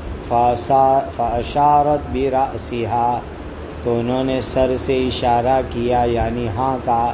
فاشارت برأسہا، تو انہوں نے سر سے اشارہ کیا یعنی ہاں کہا۔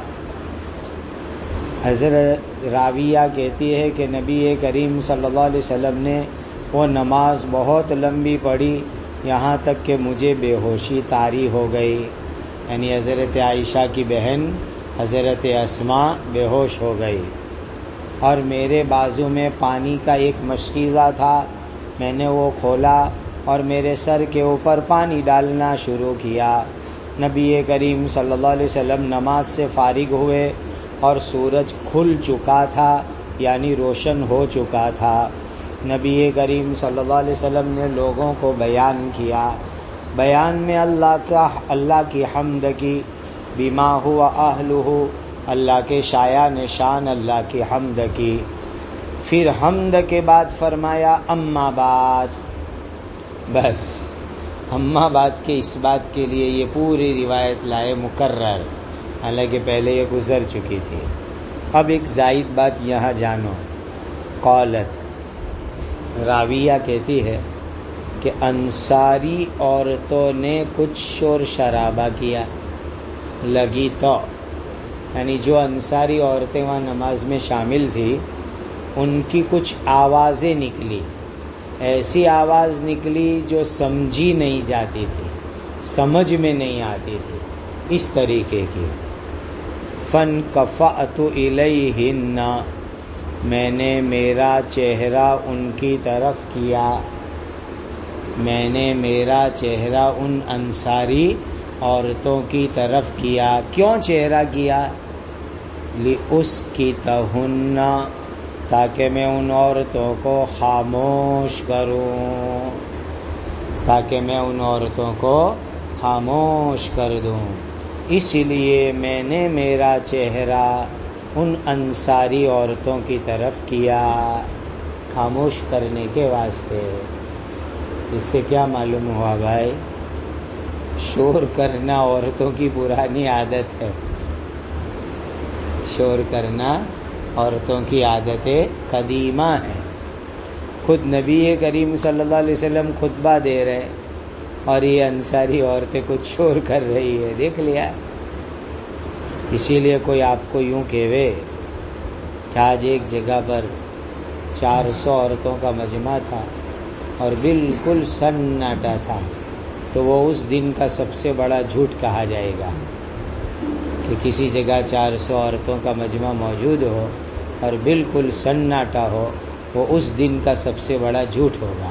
حضرت راویہ کہتی ہے کہ نبی کریم صلی اللہ علیہ وسلم نے وہ نماز بہت لمبی پڑھی، یہاں تک کہ مجھے بے ہوشی طاری ہو گئی، یعنی حضرت عائشہ کی بہن حضرت اسماء بے ہوش ہو گئی، اور میرے بازو میں پانی کا ایک مشکیزہ تھا، میں نے وہ کھولا اور میرے سر کے اوپر پانی ڈالنا شروع کیا۔ نبی کریم صلی اللہ علیہ وسلم نماز سے فارغ ہوئے اور سورج کھل چکا تھا، یعنی روشن ہو چکا تھا۔ نبی کریم صلی اللہ علیہ وسلم نے لوگوں کو بیان کیا، بیان میں اللہ کی حمد کی، بما ہوا اہلہ، اللہ کے شایع نشان اللہ کی حمد کی۔ پھر حمد کے بعد فرمایا اما بعد، بس اما بعد کے اس بات کے لیے یہ پوری روایت لائے مکرر، حالانکہ پہلے یہ گزر چکی تھی۔ اب ایک زائد بات یہاں جانو۔ قالت، راویہ کہتی ہے کہ انصاری عورتوں نے کچھ شور شرابہ کیا، لگی تو، یعنی جو انصاری عورتیں وہاں نماز میں شامل تھی ان کی کچھ آوازیں نکلی، ایسی آواز نکلی جو سمجھی نہیں جاتی تھی، سمجھ میں نہیں آتی تھی، اس طریقے کی۔ فانکفأت الیہن، میں نے میرا چہرہ ان کی طرف کیا، میں نے میرا چہرہ ان انصاری عورتوں کی طرف کیا۔ کیوں چہرہ کیا؟ لِأُسْکِتَہُنَّ، تاکہ میں ان عورتوں کو خاموش کروں، تاکہ میں ان عورتوں کو خاموش کر دوں، اس لیے میں نے میرا چہرہ ان انصاری عورتوں کی طرف کیا، خاموش کرنے کے واسطے۔ اس سے کیا معلوم ہوا بھائی؟ شور کرنا عورتوں کی پرانی عادت ہے، شور کرنا عورتوں کی عادت قدیمہ ہے۔ خود نبی کریم صلی اللہ علیہ وسلم خطبہ دے رہے اور یہ انصاری عورتیں کچھ شور کر رہی ہے، دیکھ لیا۔ اسی لیے کوئی آپ کو یوں کہے کہ آج ایک جگہ پر 400 عورتوں کا مجمع تھا اور بالکل سناٹا تھا، تو وہ اس دن کا سب سے بڑا جھوٹ کہا جائے گا کہ کسی جگہ 400 عورتوں کا مجمع موجود ہو اور بالکل سناٹا ہو، وہ اس دن کا سب سے بڑا جھوٹ ہوگا۔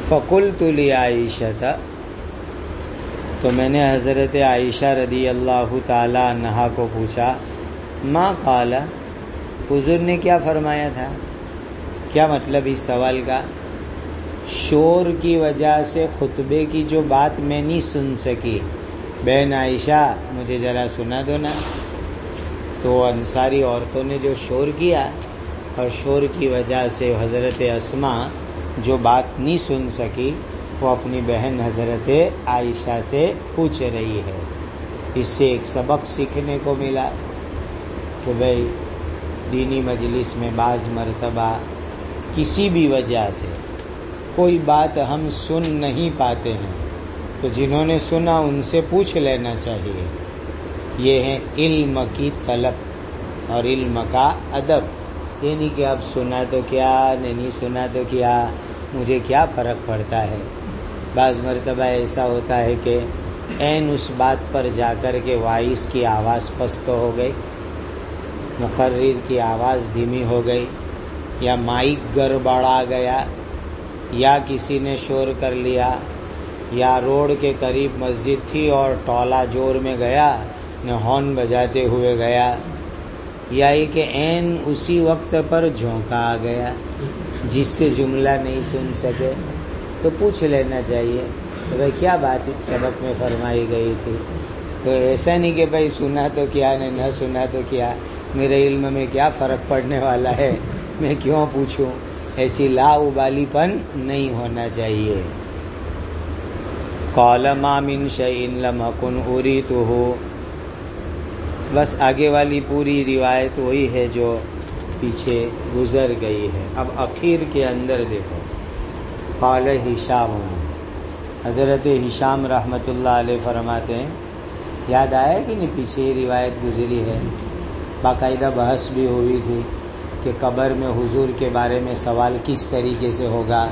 فقلت لعائشہ، تو میں نے حضرت عائشہ رضی اللہ تعالی عنہا کو پوچھا، ما قال، حضور نے کیا فرمایا تھا؟ کیا مطلب اس سوال کا؟ شور کی وجہ سے خطبے کی جو بات میں نہیں سن سکی، بہن عائشہ مجھے ذرا سنا دو نا۔ تو انصاری عورتوں نے جو شور کیا، اور شور کی وجہ سے حضرت اسماء جو بات نہیں سن سکی، وہ اپنی بہن حضرت عائشہ سے پوچھ رہی ہے۔ اس سے ایک سبق سیکھنے کو ملا کہ بھئی دینی مجلس میں بعض مرتبہ کسی بھی وجہ سے کوئی بات ہم سن نہیں پاتے ہیں تو جنہوں نے سنا ان سے پوچھ لینا چاہیے۔ یہ ہے علم کی طلب اور علم کا ادب۔ یہ نہیں کہ اب سنا تو کیا، نہیں سنا تو کیا، مجھے کیا فرق پڑتا ہے۔ بعض مرتبہ ایسا ہوتا ہے کہ عین اس بات پر جا کر کے وائس کی آواز پست ہو گئی، مقرر کی آواز دھیمی ہو گئی، یا مائک گڑبڑا گیا، یا کسی نے شور کر لیا، یا روڈ کے قریب مسجد تھی اور ٹولا جور میں گیا نہ ہارن بجاتے ہوئے گیا، یا یہ کہ عین اسی وقت پر جھونکا آ گیا جس سے جملہ نہیں سن سکے، تو پوچھ لینا چاہیے کہ بھائی کیا بات سبق میں فرمائی گئی تھی۔ تو ایسا نہیں کہ بھائی سنا تو کیا نہ سنا تو کیا، میرے علم میں کیا فرق پڑنے والا ہے، میں کیوں پوچھوں، ایسی لا ابالی پن نہیں ہونا چاہیے۔ قال ما من شيء لم أكن أريته، بس آگے والی پوری روایت وہی ہے جو پیچھے گزر گئی ہے۔ اب اخیر کے اندر دیکھو، قال ہشام، حضرت ہشام رحمۃ اللہ علیہ فرماتے ہیں، یاد آیا کہ نہیں پیچھے یہ روایت گزری ہے، باقاعدہ بحث بھی ہوئی تھی کہ قبر میں حضور کے بارے میں سوال کس طریقے سے ہوگا۔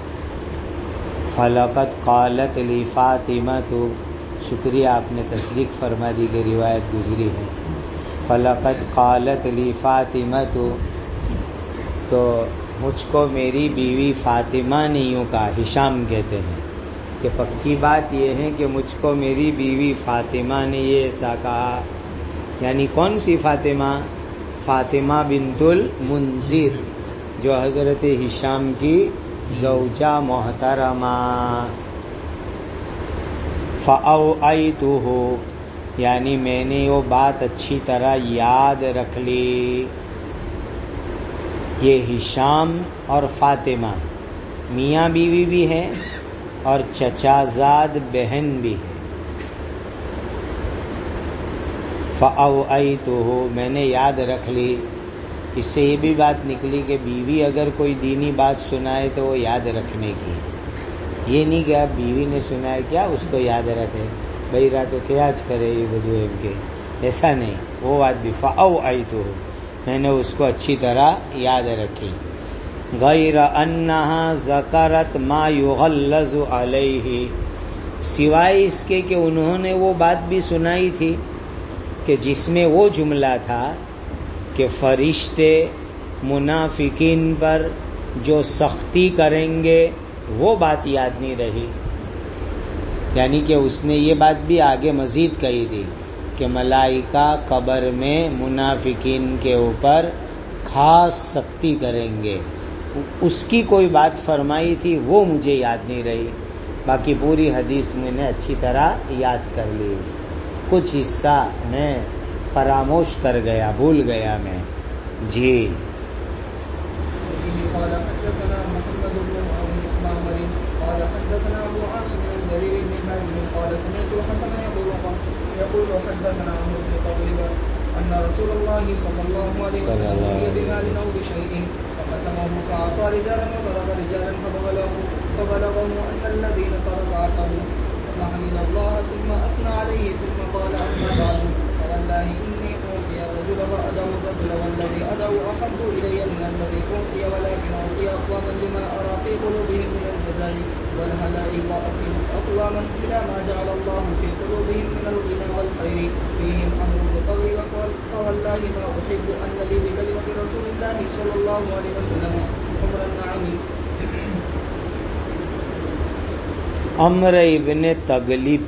فلقد قالت لی فاطمہ، تو شکریہ آپ نے تصدیق فرما دی کہ روایت گزری ہے۔ فلقد قالت لی فاطمہ، تو مجھ کو میری بیوی فاطمہ نے یوں کہا، ہشام کہتے ہیں کہ پکی بات یہ ہے کہ مجھ کو میری بیوی فاطمہ نے یہ ایسا کہا، یعنی کون سی فاطمہ؟ فاطمہ بنت المنذر، جو حضرت ہشام کی زوجہ محترمہ۔ فَأَوْعَيْتُهُ، یعنی میں نے وہ بات اچھی طرح یاد رکھ لی۔ یہ ہشام اور فاطمہ میاں بیوی بھی ہے اور چچا زاد بہن بھی ہے۔ فَأَوْعَيْتُهُ، میں نے یاد رکھ لی۔ اس سے یہ بھی بات نکلی کہ بیوی اگر کوئی دینی بات سنائے تو وہ یاد رکھنے کی، یہ نہیں کہ آپ بیوی نے سنائے کیا اس کو یاد رکھے، بھائی راتو قیاج کرے یہ بدو ان کے، ایسا نہیں، وہ بات بھی۔ فَأَوْعَيْتُهُ، میں نے اس کو اچھی طرح یاد رکھی۔ غیر انہا ذکرت ما یغلظ علیہ، سوائے اس کے کہ انہوں نے وہ بات بھی سنائی تھی کہ جس میں وہ جملہ تھا کہ فرشتے منافقین پر جو سختی کریں گے، وہ بات یاد نہیں رہی۔ یعنی کہ اس نے یہ بات بھی آگے مزید کہی تھی کہ ملائکہ قبر میں منافقین کے اوپر خاص سختی کریں گے، اس کی کوئی بات فرمائی تھی وہ مجھے یاد نہیں رہی، باقی پوری حدیث میں نے اچھی طرح یاد کر لی، کچھ حصہ میں فراموش کر گیا، بھول گیا میں۔ جی قال حدثنا محمد بن معمر قال حدثنا ابو عاصم بن جرير بن حازم قال سمعت الحسن يقول حدثنا عمرو بن طالب ان رسول الله صلى الله عليه وسلم بمال او بشيء فقسمه فاعطى رجالا وضرب رجالا فبلغه ان الذين ترك عقلوا فحمد الله ثم اثنى عليه ثم قال اما بعد فوالله اني اوفي الرجل وادعو الرجل والذي ادعو احب الي من الذي اوفي ولكن اوفي اقواما لما ارى في قلوبهم من الجزاء والهلاء واقيم اقواما الى ما جعل الله في قلوبهم من الغنى والخير فيهم امر بقوي فوالله ما احب ان لي بكلمه رسول الله صلى الله عليه وسلم عمر النعم عمر ابن تغلب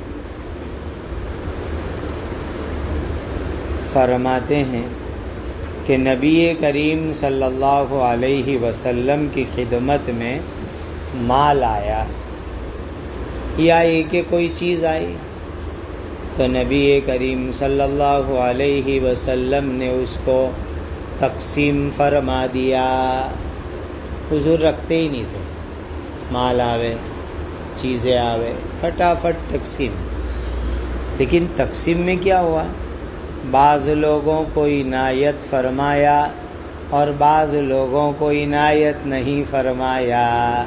فرماتے ہیں کہ نبی کریم صلی اللہ علیہ وسلم کی خدمت میں مال آیا یا ایک کوئی چیز آئی تو نبی کریم صلی اللہ علیہ وسلم نے اس کو تقسیم فرما دیا. حضور رکھتے ہی نہیں تھے، مال آوے چیزیں آوے فٹافٹ تقسیم. لیکن تقسیم میں کیا ہوا؟ بعض لوگوں کو عنایت فرمایا اور بعض لوگوں کو عنایت نہیں فرمایا.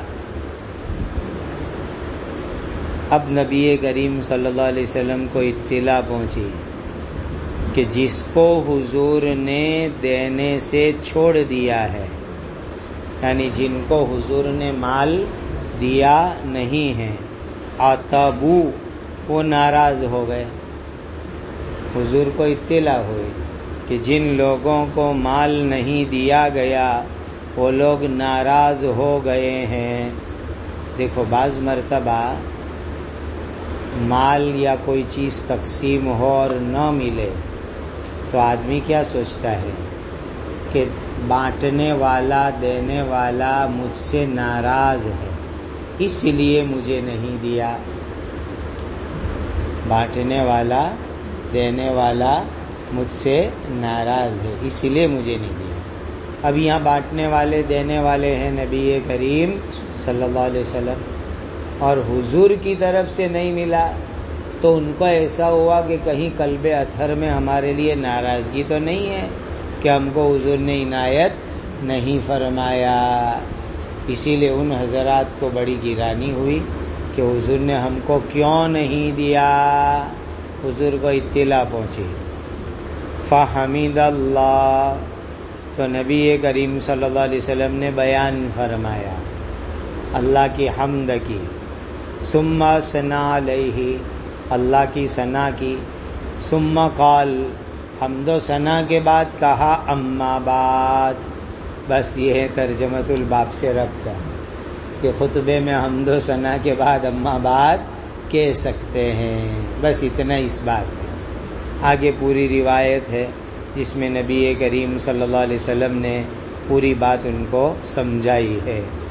اب نبی کریم صلی اللہ علیہ وسلم کو اطلاع پہنچی کہ جس کو حضور نے دینے سے چھوڑ دیا ہے، یعنی جن کو حضور نے مال دیا نہیں ہے، عتبو، وہ ناراض ہو گئے. حضور کو اطلاع ہوئی کہ جن لوگوں کو مال نہیں دیا گیا وہ لوگ ناراض ہو گئے ہیں. دیکھو بعض مرتبہ مال یا کوئی چیز تقسیم ہو اور نہ ملے تو آدمی کیا سوچتا ہے کہ بانٹنے والا دینے والا مجھ سے ناراض ہے اس لیے مجھے نہیں دیا. بانٹنے والا دینے والا مجھ سے ناراض ہے اس لیے مجھے نہیں دیا. اب یہاں بانٹنے والے دینے والے ہیں نبی کریم صلی اللہ علیہ وسلم، اور حضور کی طرف سے نہیں ملا تو ان کو ایسا ہوا کہ کہیں قلب اطہر میں ہمارے لیے ناراضگی تو نہیں ہے کہ ہم کو حضور نے عنایت نہیں فرمایا. اسی لیے ان حضرات کو بڑی گرانی ہوئی کہ حضور نے ہم کو کیوں نہیں دیا. حضور کو اطلاع پہنچی. فحمد اللہ، تو نبی کریم صلی اللہ علیہ وسلم نے بیان فرمایا، اللہ کی حمد کی. ثم ثنا علیہ، اللہ کی ثنا کی. ثم قال، حمد و ثنا کے بعد کہا اما بعد. بس یہ ہے ترجمۃ الباب سے ربط کا کہ خطبے میں حمد و ثنا کے بعد اما بعد کہہ سکتے ہیں. بس اتنا اس بات ہے. آگے پوری روایت ہے جس میں نبی کریم صلی اللہ علیہ وسلم نے پوری بات ان کو سمجھائی ہے.